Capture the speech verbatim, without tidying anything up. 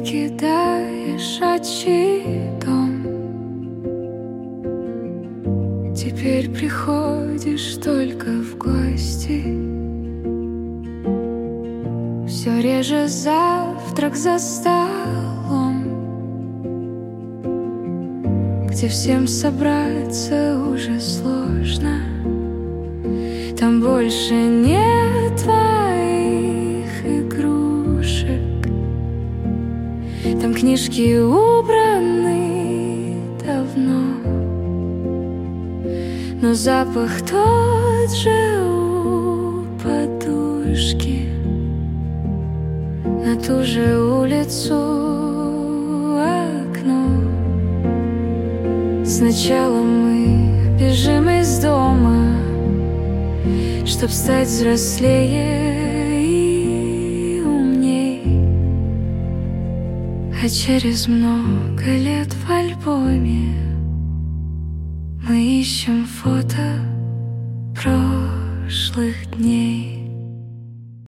покидаешь отчий дом. Теперь приходишь только в гости. Все реже завтрак за столом, где всем собраться уже сложно. Там больше нет твоих игрушек, там книжки убраны давно, но запах тот же у подушки, на ту же улицу окно. Сначала мы бежим из дома, чтоб стать взрослее и умней, а через много лет в альбоме мы ищем фото прошлых дней.